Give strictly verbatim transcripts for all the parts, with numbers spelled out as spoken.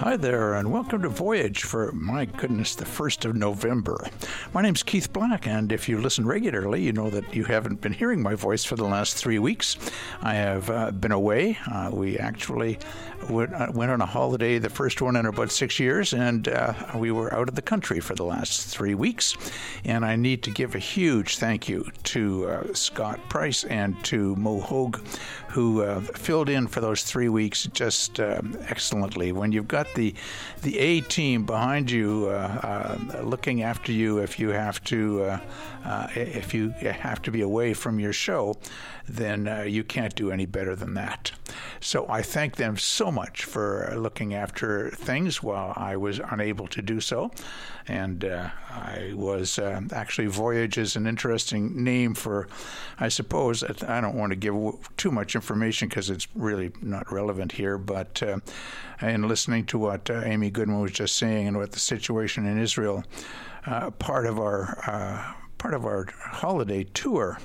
Hi there, and welcome to Voyage for, my goodness, the first of November. My name's Keith Black, and if you listen regularly, you know that you haven't been hearing my voice for the last three weeks. I have uh, been away. Uh, we actually went, uh, went on a holiday, the first one in about six years, and uh, we were out of the country for the last three weeks. And I need to give a huge thank you to uh, Scott Price and to Mo Hogue, who uh, filled in for those three weeks just uh, excellently. When you've got the the A team behind you, uh, uh, looking after you, if you have to, uh, uh, if you have to be away from your show, then uh, you can't do any better than that. So I thank them so much for looking after things while I was unable to do so. And uh, I was uh, actually, Voyage is an interesting name for, I suppose, I don't want to give too much information because it's really not relevant here, but uh, in listening to what uh, Amy Goodman was just saying and what the situation in Israel, uh, part of our uh, part of our holiday tour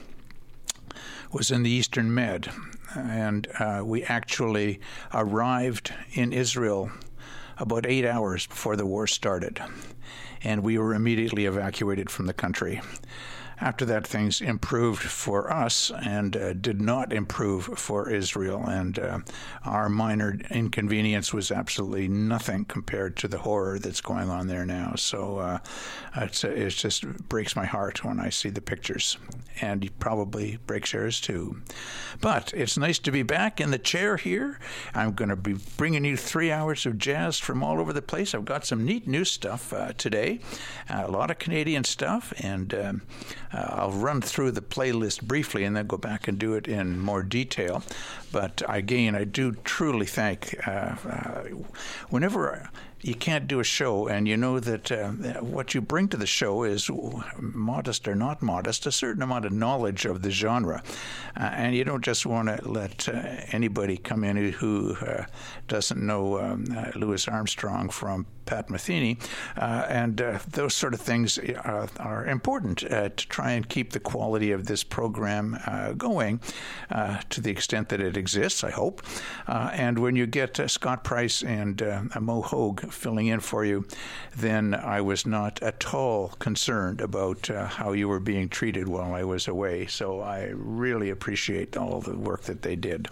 was in the Eastern Med, and uh, we actually arrived in Israel about eight hours before the war started, and we were immediately evacuated from the country. After that, things improved for us and uh, did not improve for Israel, and uh, our minor inconvenience was absolutely nothing compared to the horror that's going on there now. So uh, it's, it just breaks my heart when I see the pictures, and it probably breaks yours too. But it's nice to be back in the chair here. I'm going to be bringing you three hours of jazz from all over the place. I've got some neat new stuff uh, today, uh, a lot of Canadian stuff, and um, Uh, I'll run through the playlist briefly and then go back and do it in more detail. But again, I do truly thank, uh, uh, whenever you can't do a show and you know that uh, what you bring to the show is modest or not modest, a certain amount of knowledge of the genre. Uh, and you don't just want to let uh, anybody come in who uh, doesn't know um, uh, Louis Armstrong from Pat Metheny, uh, and uh, those sort of things are, are important uh, to try and keep the quality of this program uh, going uh, to the extent that it exists, I hope. Uh, and when you get uh, Scott Price and uh, Mo Hogue filling in for you, then I was not at all concerned about uh, how you were being treated while I was away. So I really appreciate all the work that they did.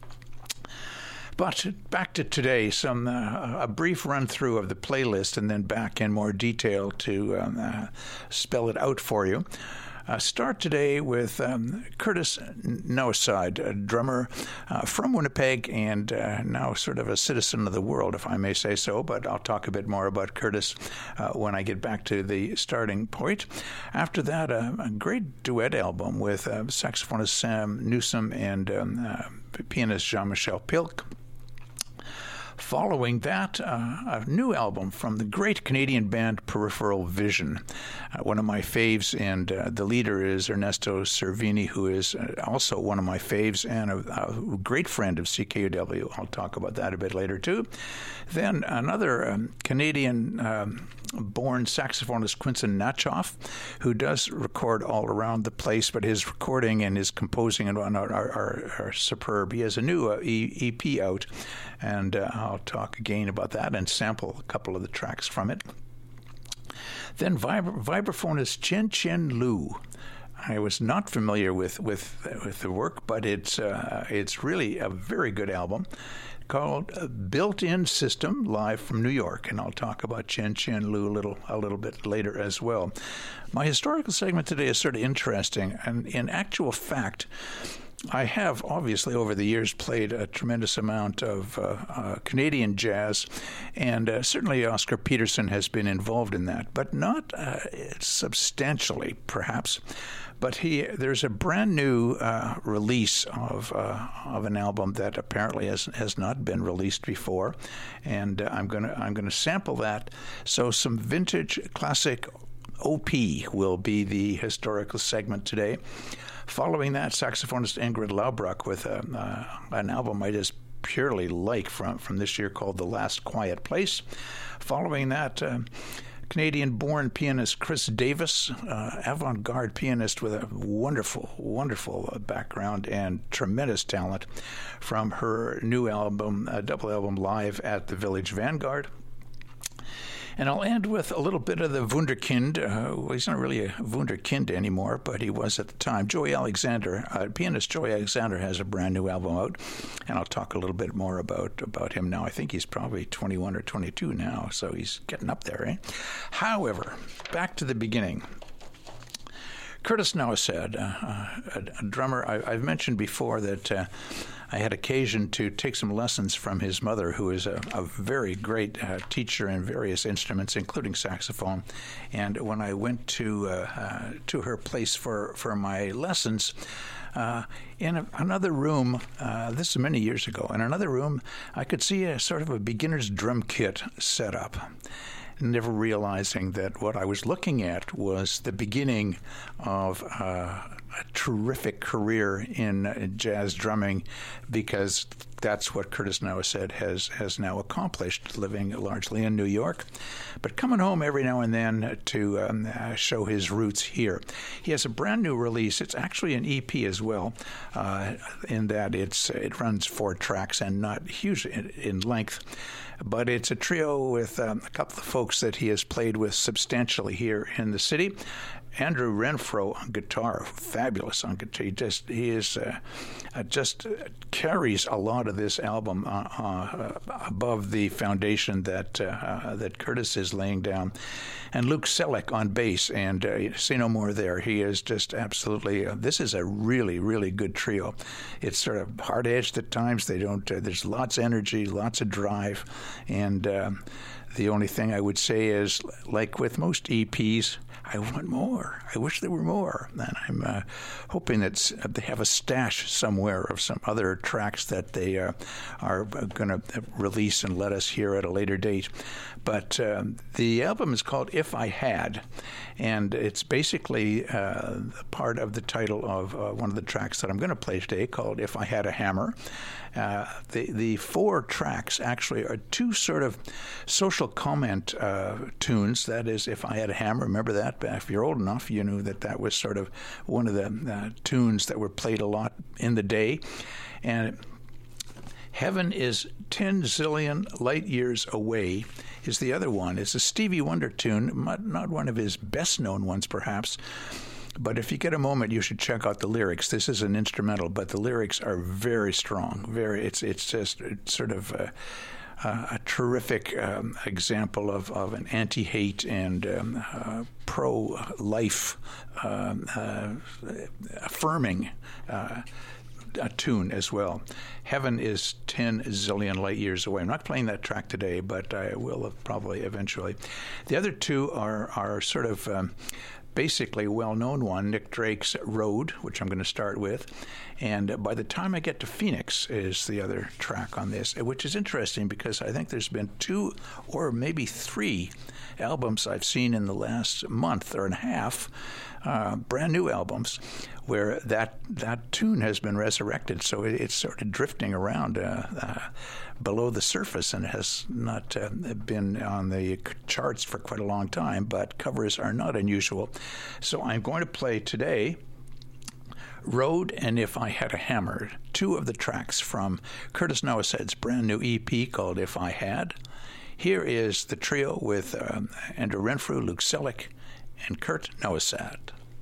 But back to today, some uh, a brief run-through of the playlist and then back in more detail to um, uh, spell it out for you. Uh, start today with um, Curtis Nowside, a drummer uh, from Winnipeg and uh, now sort of a citizen of the world, if I may say so, but I'll talk a bit more about Curtis uh, when I get back to the starting point. After that, uh, a great duet album with uh, saxophonist Sam Newsom and um, uh, pianist Jean-Michel Pilk. Following that, uh, a new album from the great Canadian band Peripheral Vision, uh, one of my faves, and uh, the leader is Ernesto Cervini, who is uh, also one of my faves and a, a great friend of C K U W. I'll talk about that a bit later, too. Then another um, Canadian um, born saxophonist, Quinson Natchoff, who does record all around the place, but his recording and his composing and whatnot are, are, are superb. He has a new uh, E P out, and uh, I'll talk again about that and sample a couple of the tracks from it. Then vibra- vibraphonist Chen Chen Liu. I was not familiar with with, with the work, but it's uh, it's really a very good album called Built-In System, live from New York, and I'll talk about Chen Chen Liu a little a little bit later as well. My historical segment today is sort of interesting, and in actual fact, I have obviously over the years played a tremendous amount of uh, uh, Canadian jazz, and uh, certainly Oscar Peterson has been involved in that, but not uh, substantially, perhaps. But he, there's a brand new uh, release of uh, of an album that apparently has has not been released before, and uh, I'm gonna I'm gonna sample that. So some vintage classic O P will be the historical segment today. Following that, saxophonist Ingrid Laubruck with a, uh, an album I just purely like from from this year called The Last Quiet Place. Following that, Uh, Canadian-born pianist Chris Davis, uh, avant-garde pianist with a wonderful, wonderful background and tremendous talent, from her new album, uh, double album, Live at the Village Vanguard. And I'll end with a little bit of the Wunderkind. Uh, well, he's not really a Wunderkind anymore, but he was at the time. Joey Alexander, uh, pianist Joey Alexander, has a brand new album out, and I'll talk a little bit more about, about him now. I think he's probably twenty-one or twenty-two now, so he's getting up there, eh? However, back to the beginning. Curtis Nowosad, uh, a, a drummer. I, I've mentioned before that uh, I had occasion to take some lessons from his mother, who is a, a very great uh, teacher in various instruments, including saxophone. And when I went to uh, uh, to her place for, for my lessons, uh, in a, another room, uh, this is many years ago, in another room, I could see a sort of a beginner's drum kit set up, never realizing that what I was looking at was the beginning of uh, a terrific career in uh, jazz drumming, because that's what Curtis Nowosad has has now accomplished, living largely in New York, but coming home every now and then to um, uh, show his roots here. He has a brand new release. It's actually an E P as well, uh, in that it's it runs four tracks and not huge in, in length. But it's a trio with um, a couple of folks that he has played with substantially here in the city. Andrew Renfro on guitar, fabulous on guitar. He just he is uh, uh, just carries a lot of this album uh, uh, above the foundation that uh, uh, that Curtis is laying down. And Luke Selleck on bass, and uh, say no more there. He is just absolutely. Uh, this is a really really good trio. It's sort of hard edged at times. They don't. Uh, there's lots of energy, lots of drive, and uh, the only thing I would say is, like with most E Ps, I want more. I wish there were more. And I'm uh, hoping that they have a stash somewhere of some other tracks that they uh, are going to release and let us hear at a later date. But um, the album is called If I Had, and it's basically uh, part of the title of uh, one of the tracks that I'm going to play today, called If I Had a Hammer. Uh, the the four tracks actually are two sort of social comment uh, tunes. That is, If I Had a Hammer, remember that? If you're old enough, you knew that that was sort of one of the uh, tunes that were played a lot in the day. And Heaven is ten zillion light years away is the other one. It's a Stevie Wonder tune, not one of his best-known ones, perhaps. But if you get a moment, you should check out the lyrics. This is an instrumental, but the lyrics are very strong. Very, it's it's just it's sort of a, a terrific um, example of, of an anti-hate and um, uh, pro-life um, uh, affirming uh, a tune as well. Heaven is ten zillion light years away. I'm not playing that track today, but I will probably eventually. The other two are are sort of. Um, Basically, well-known one, Nick Drake's Road, which I'm going to start with. And by the time I get to Phoenix is the other track on this, which is interesting because I think there's been two or maybe three albums I've seen in the last month or and a half, uh, brand new albums, where that that tune has been resurrected. So it, it's sort of drifting around uh, uh, below the surface and has not uh, been on the charts for quite a long time, but covers are not unusual. So I'm going to play today Road and If I Had a Hammer, two of the tracks from Curtis Nowosad's brand new E P called If I Had. Here is the trio with um, Andrew Renfrew, Luke Selleck, and Kurt Nowosad.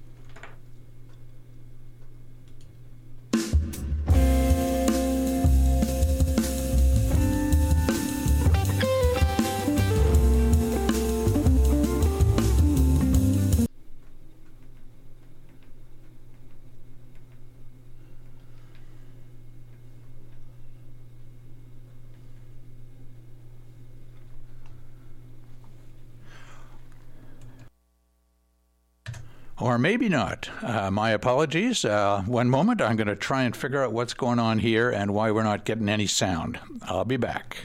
Or maybe not. Uh, my apologies. Uh, one moment, I'm going to try and figure out what's going on here and why we're not getting any sound. I'll be back.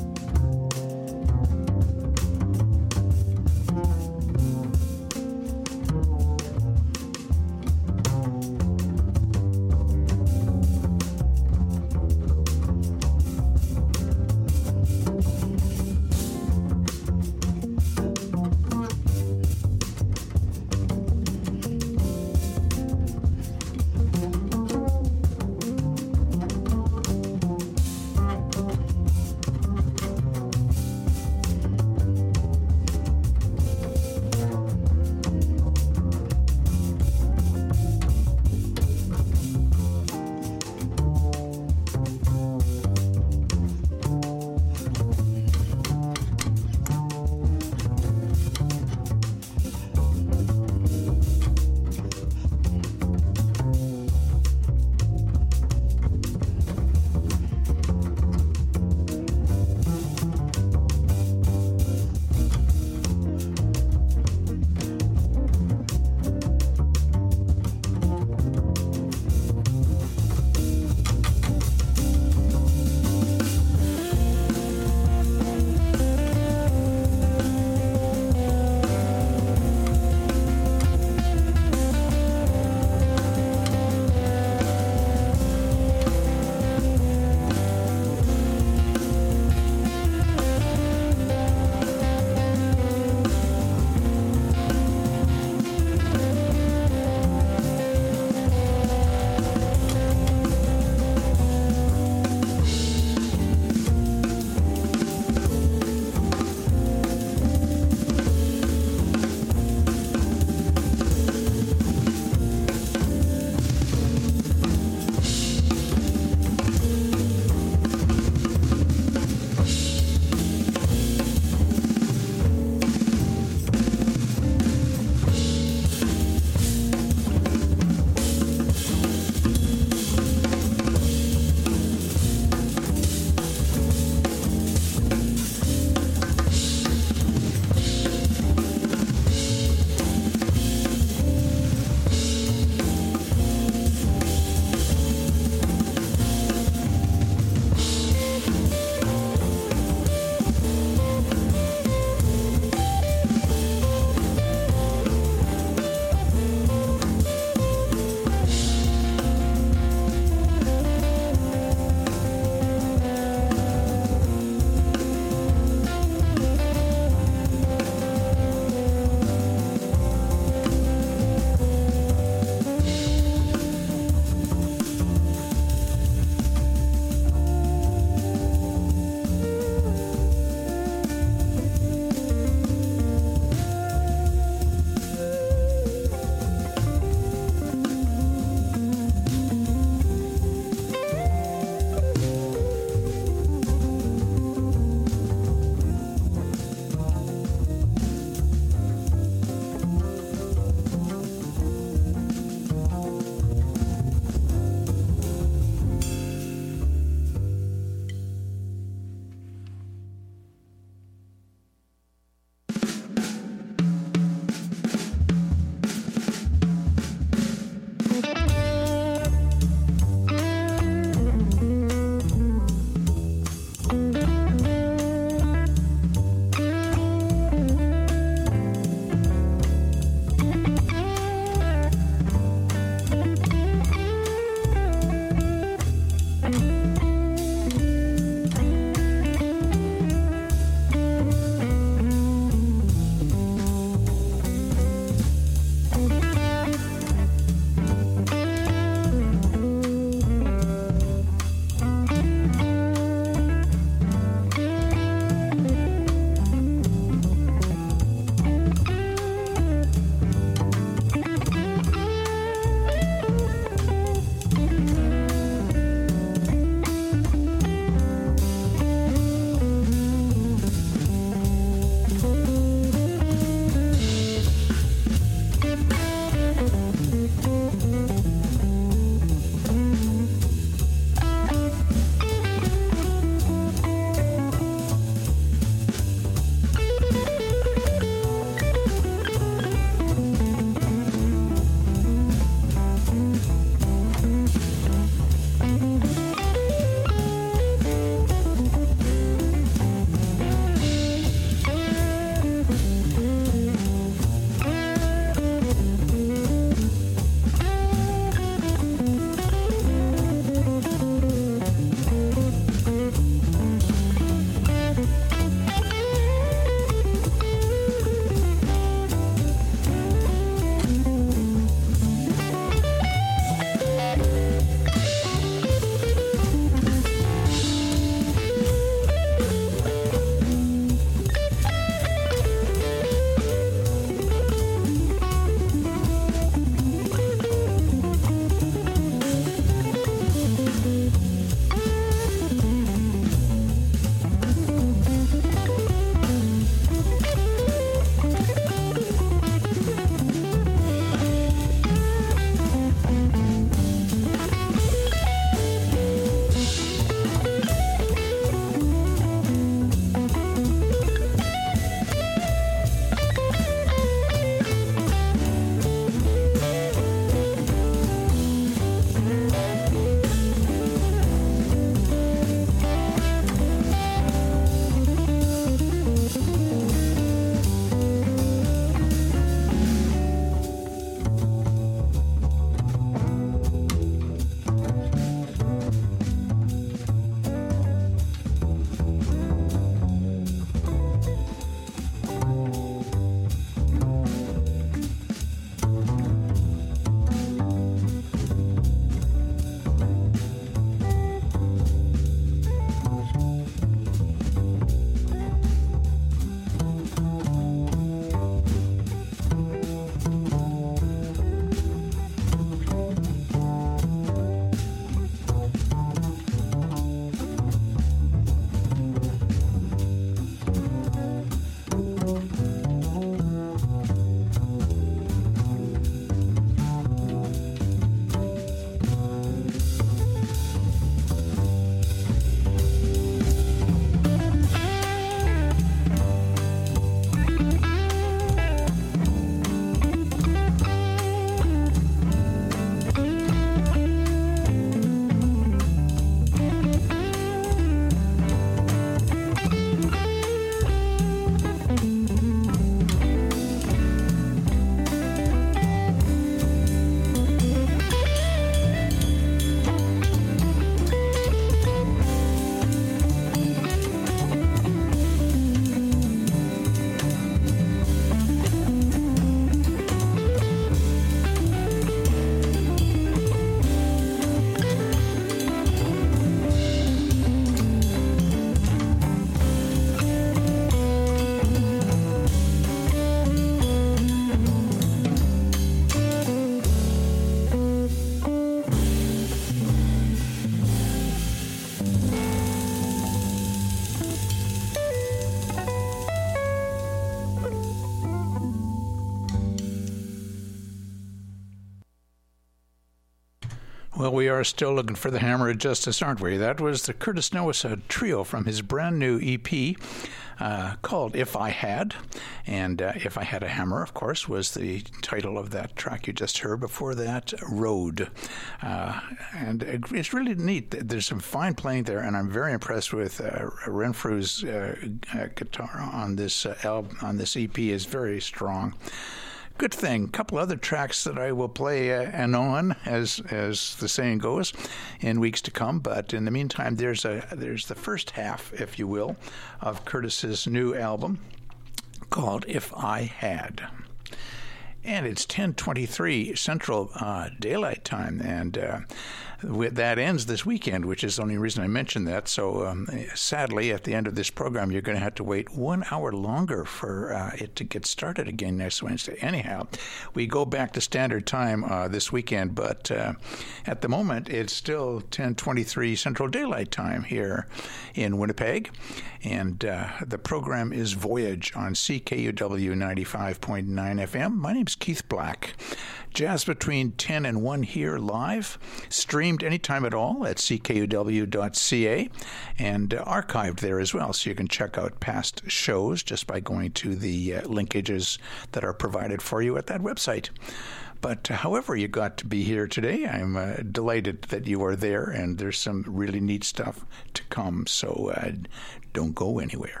Well, we are still looking for the hammer of justice, aren't we? That was the Curtis Nowissa Trio from his brand new E P uh, called If I Had. And uh, If I Had a Hammer, of course, was the title of that track you just heard. Before that, Road. Uh, and it's really neat. There's some fine playing there, and I'm very impressed with uh, Renfrew's uh, uh, guitar on this uh, album, on this E P is very strong. Good thing. A couple other tracks that I will play uh, anon, as as the saying goes, in weeks to come. But in the meantime, there's a there's the first half, if you will, of Curtis's new album called If I Had. And it's ten twenty-three Central uh, Daylight Time, and uh, that ends this weekend, which is the only reason I mentioned that. So um, sadly, at the end of this program, you're going to have to wait one hour longer for uh, it to get started again next Wednesday. Anyhow, we go back to standard time uh, this weekend, but uh, at the moment, it's still ten twenty-three Central Daylight Time here in Winnipeg, and uh, the program is Voyage on C K U W ninety-five point nine F M. My name's Keith Black. Jazz between ten and one here live, streamed anytime at all at c k u w dot c a, and uh, archived there as well, so you can check out past shows just by going to the uh, linkages that are provided for you at that website. But uh, however you got to be here today, I'm uh, delighted that you are there, and there's some really neat stuff to come, so uh, don't go anywhere.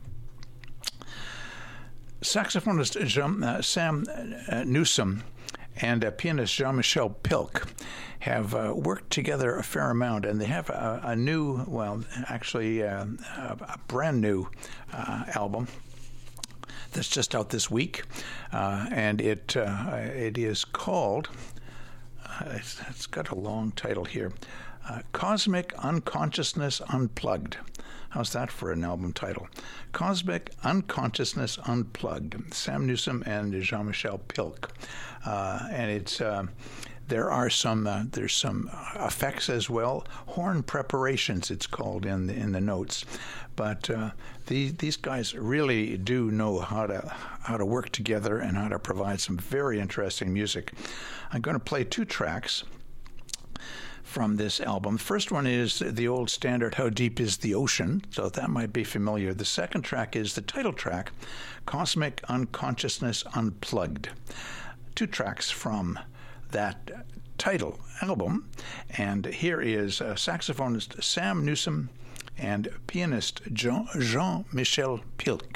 Saxophonist Jean, uh, Sam uh, Newsom and uh, pianist Jean-Michel Pilk have uh, worked together a fair amount, and they have a, a new, well, actually uh, a, a brand new uh, album that's just out this week, uh, and it uh, it is called, uh, it's, it's got a long title here, uh, Cosmic Unconsciousness Unplugged. How's that for an album title? Cosmic Unconsciousness Unplugged, Sam Newsom and Jean-Michel Pilk. Uh, and it's uh, there are some uh, there's some effects as well, horn preparations it's called in the, in the notes. But uh, these these guys really do know how to how to work together and how to provide some very interesting music. I'm going to play two tracks from this album. The first one is the old standard, How Deep Is the Ocean? So that might be familiar. The second track is the title track, Cosmic Unconsciousness Unplugged. Two tracks from that title album. And here is uh, saxophonist Sam Newsom and pianist Jean- Jean-Michel Pilk.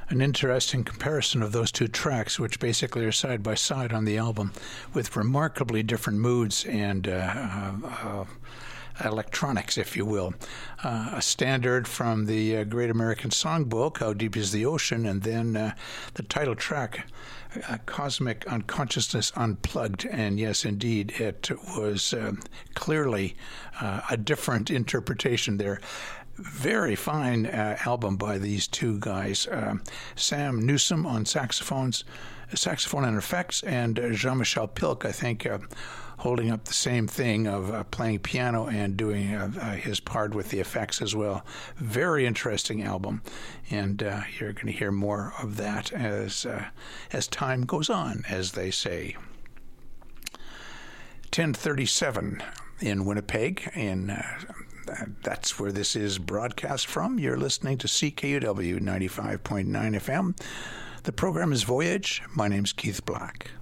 an interesting comparison of those two tracks, which basically are side by side on the album, with remarkably different moods and uh, uh, uh, electronics, if you will. Uh, a standard from the uh, Great American Songbook, How Deep is the Ocean, and then uh, the title track, uh, Cosmic Unconsciousness Unplugged. And yes, indeed, it was uh, clearly uh, a different interpretation there. Very fine uh, album by these two guys. Uh, Sam Newsom on saxophones, saxophone and effects, and uh, Jean-Michel Pilk, I think, uh, holding up the same thing of uh, playing piano and doing uh, uh, his part with the effects as well. Very interesting album, and uh, you're going to hear more of that as uh, as time goes on, as they say. ten thirty-seven in Winnipeg, in uh, that's where this is broadcast from. You're listening to C K U W ninety-five point nine F M. The program is Voyage. My name's Keith Black.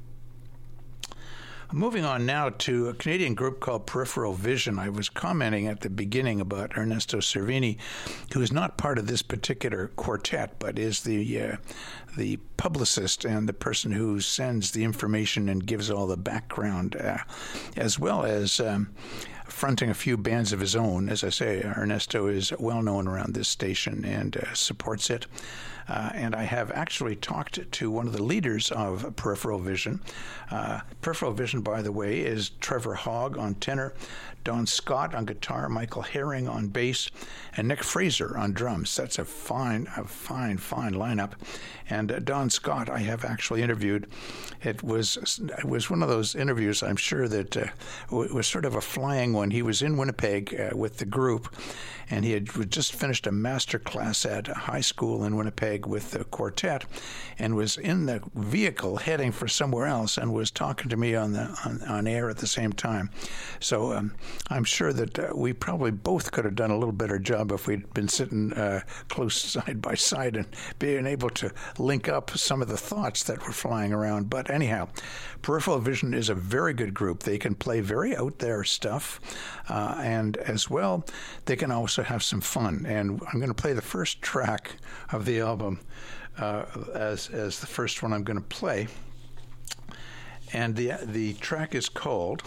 Moving on now to a Canadian group called Peripheral Vision. I was commenting at the beginning about Ernesto Cervini, who is not part of this particular quartet, but is the uh, the publicist and the person who sends the information and gives all the background, uh, as well as um, fronting a few bands of his own. As I say, Ernesto is well known around this station and uh, supports it. Uh, and I have actually talked to one of the leaders of Peripheral Vision. Uh, Peripheral Vision, by the way, is Trevor Hogg on tenor, Don Scott on guitar, Michael Herring on bass, and Nick Fraser on drums. That's a fine, a fine, fine lineup. And uh, Don Scott, I have actually interviewed. It was it was one of those interviews, I'm sure, that uh, it was sort of a flying one. He was in Winnipeg uh, with the group, and he had just finished a master class at a high school in Winnipeg with the quartet, and was in the vehicle heading for somewhere else, and was talking to me on the on, on air at the same time. So um, I'm sure that uh, we probably both could have done a little better job if we'd been sitting uh, close side by side and being able to link up some of the thoughts that were flying around. But anyhow, Peripheral Vision is a very good group. They can play very out there stuff, uh, and as well, they can also have some fun. And I'm going to play the first track of the album uh, as as the first one I'm going to play. And the the track is called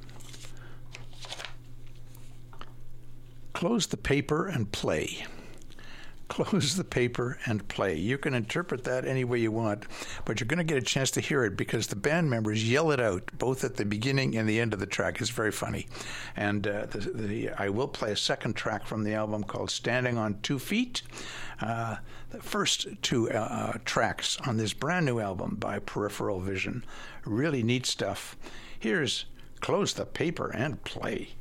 Close the Paper and Play. Close the paper and play. You can interpret that any way you want, but you're going to get a chance to hear it because the band members yell it out both at the beginning and the end of the track. It's very funny. And uh, the, the, I will play a second track from the album called Standing on Two Feet. Uh, the first two uh, tracks on this brand new album by Peripheral Vision. Really neat stuff. Here's Close the Paper and Play.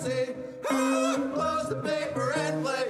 democracy. Who blows the paper and play?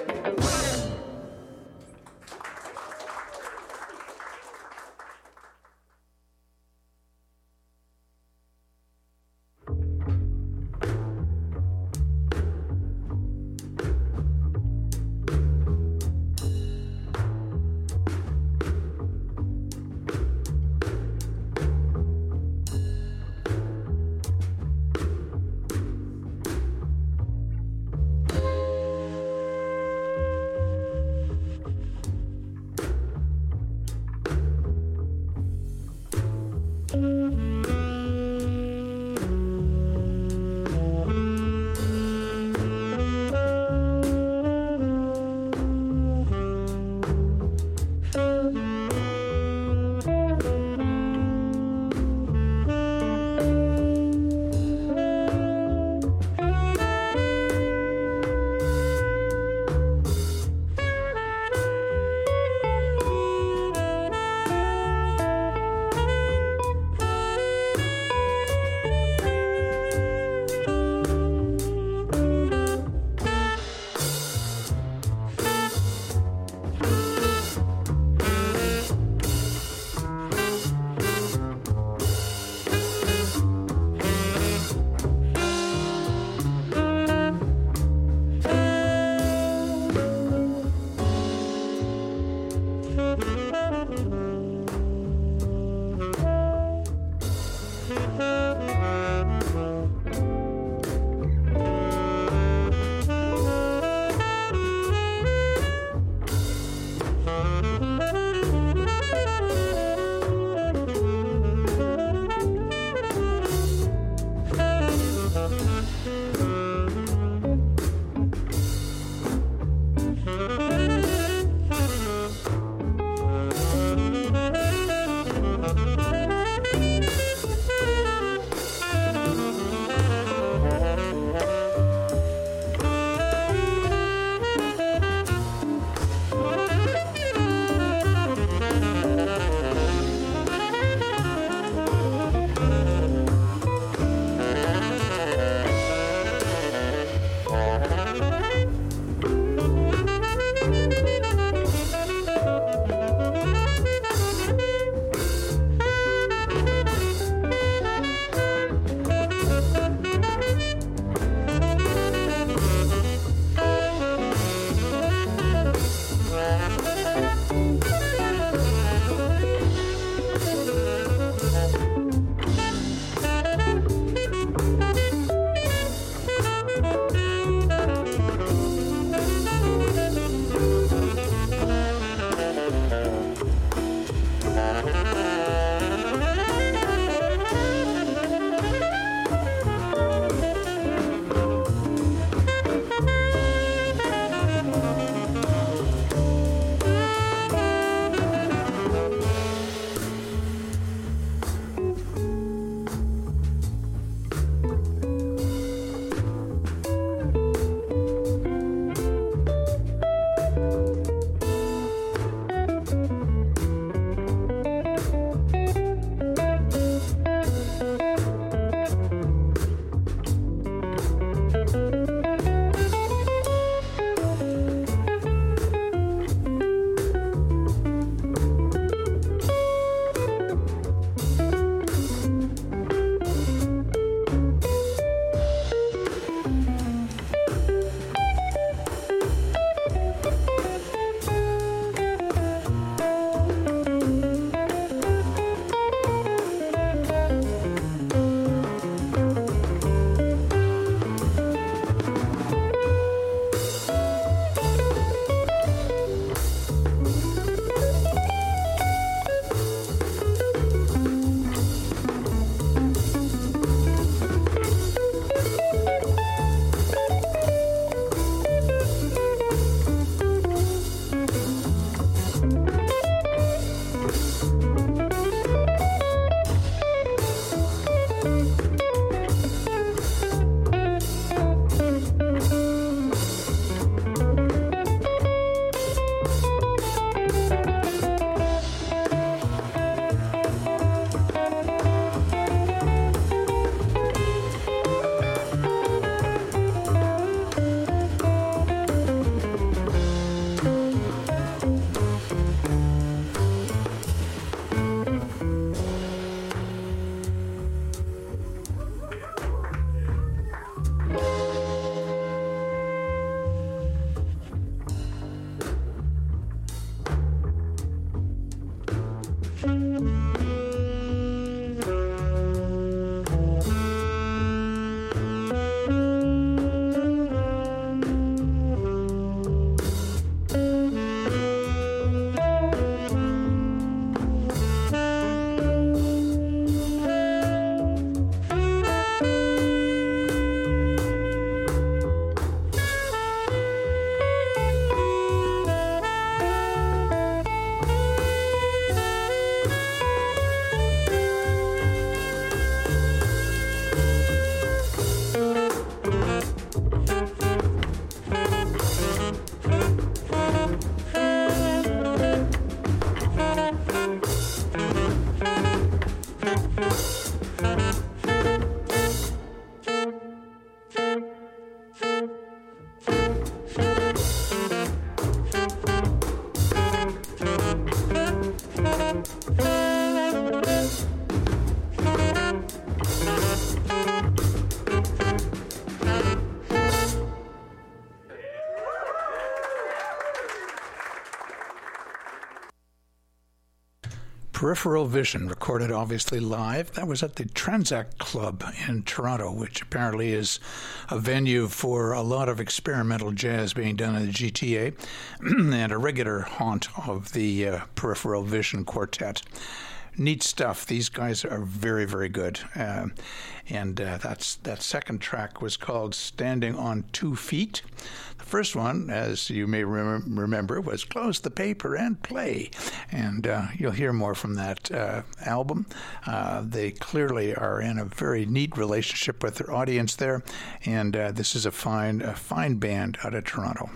Peripheral Vision, recorded obviously live. That was at the Transact Club in Toronto, which apparently is a venue for a lot of experimental jazz being done in the G T A and a regular haunt of the uh, Peripheral Vision Quartet. Neat stuff. These guys are very, very good. Uh, and uh, that's that second track was called Standing on Two Feet. The first one, as you may rem- remember, was Close the Paper and Play. And uh, you'll hear more from that uh, album. Uh, they clearly are in a very neat relationship with their audience there. And uh, this is a fine, a fine band out of Toronto.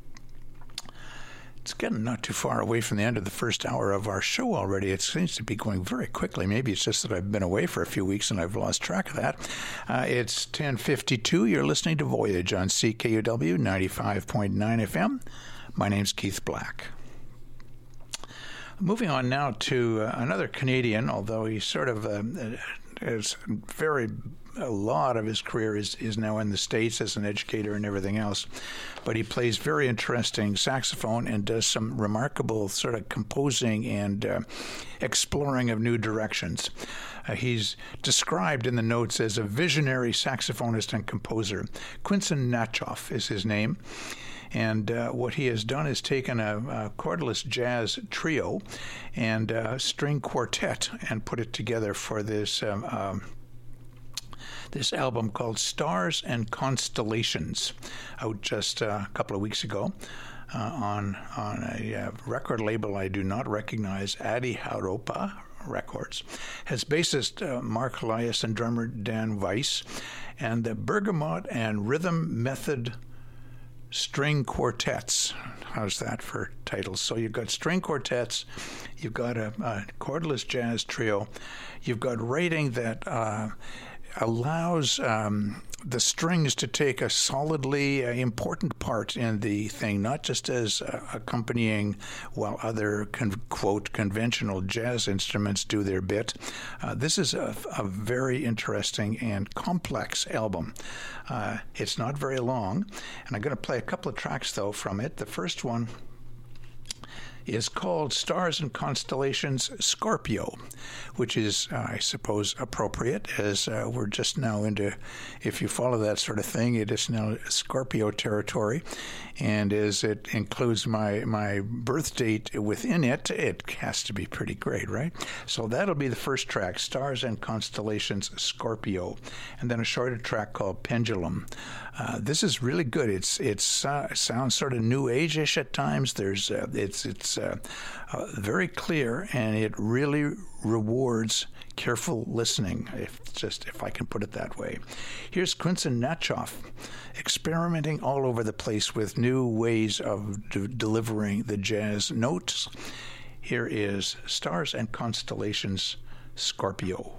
It's getting not too far away from the end of the first hour of our show already. It seems to be going very quickly. Maybe it's just that I've been away for a few weeks and I've lost track of that. Uh, it's ten fifty-two. You're listening to Voyage on C K U W ninety-five point nine F M. My name's Keith Black. Moving on now to uh, another Canadian, although he's sort of uh, is very a lot of his career is, is now in the States as an educator and everything else. But he plays very interesting saxophone and does some remarkable sort of composing and uh, exploring of new directions. Uh, he's described in the notes as a visionary saxophonist and composer. Quinson Natchoff is his name. And uh, what he has done is taken a, a cordless jazz trio and a string quartet and put it together for this um, um, this album called Stars and Constellations, out just uh, a couple of weeks ago uh, on on a uh, record label I do not recognize, Adi Haropa Records. Has bassist uh, Mark Elias and drummer Dan Weiss, and the Bergamot and Rhythm Method String Quartets. How's that for titles? So you've got string quartets, you've got a, a cordless jazz trio, you've got writing that uh, allows um, the strings to take a solidly uh, important part in the thing, not just as uh, accompanying while other, con- quote, conventional jazz instruments do their bit. Uh, this is a, a very interesting and complex album. Uh, it's not very long, and I'm going to play a couple of tracks, though, from it. The first one is called Stars and Constellations Scorpio, which is, uh, I suppose, appropriate, as uh, we're just now into, if you follow that sort of thing, it is now Scorpio territory. And as it includes my, my birth date within it, it has to be pretty great, right? So that'll be the first track, Stars and Constellations Scorpio, and then a shorter track called Pendulum. Uh, this is really good. It's it's uh, sounds sort of new age-ish at times. There's uh, it's it's uh, uh, very clear, and it really rewards careful listening. If just if I can put it that way. Here's Quinson Natchoff experimenting all over the place with new ways of de- delivering the jazz notes. Here is Stars and Constellations Scorpio.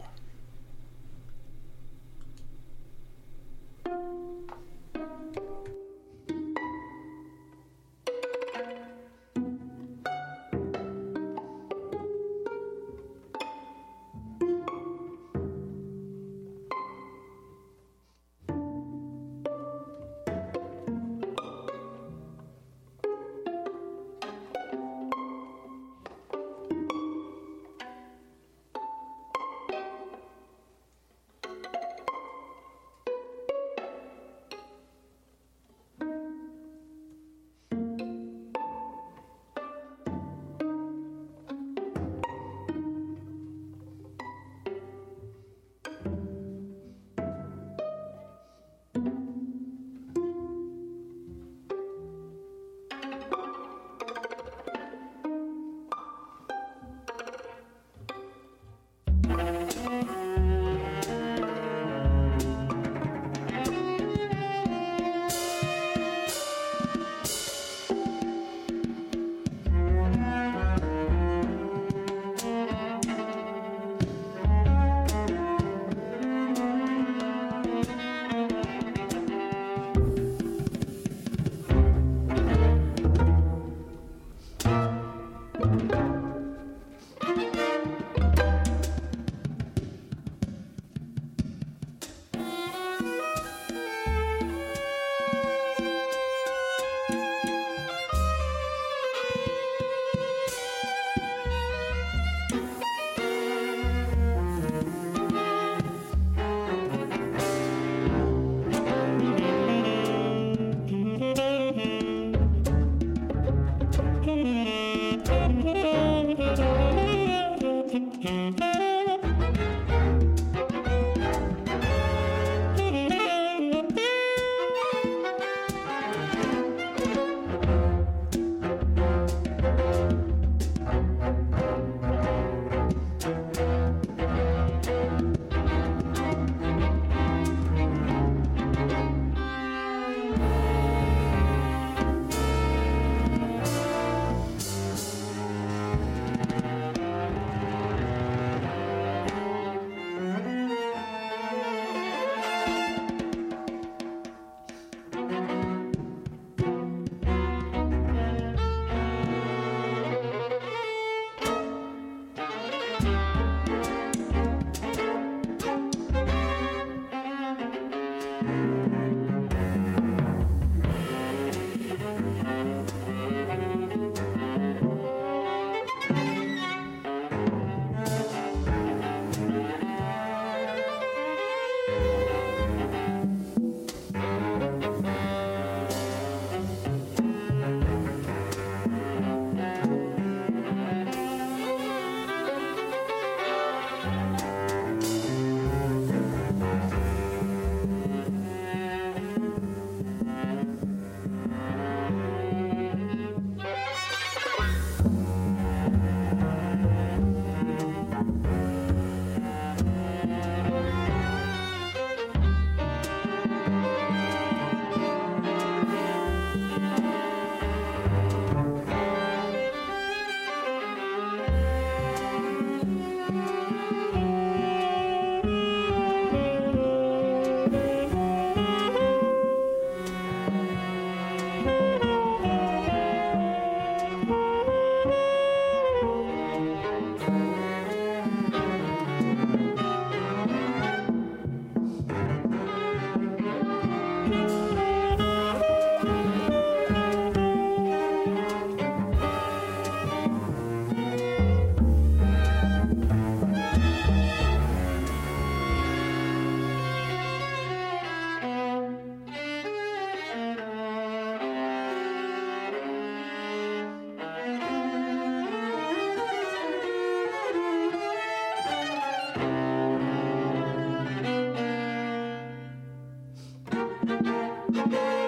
Thank you.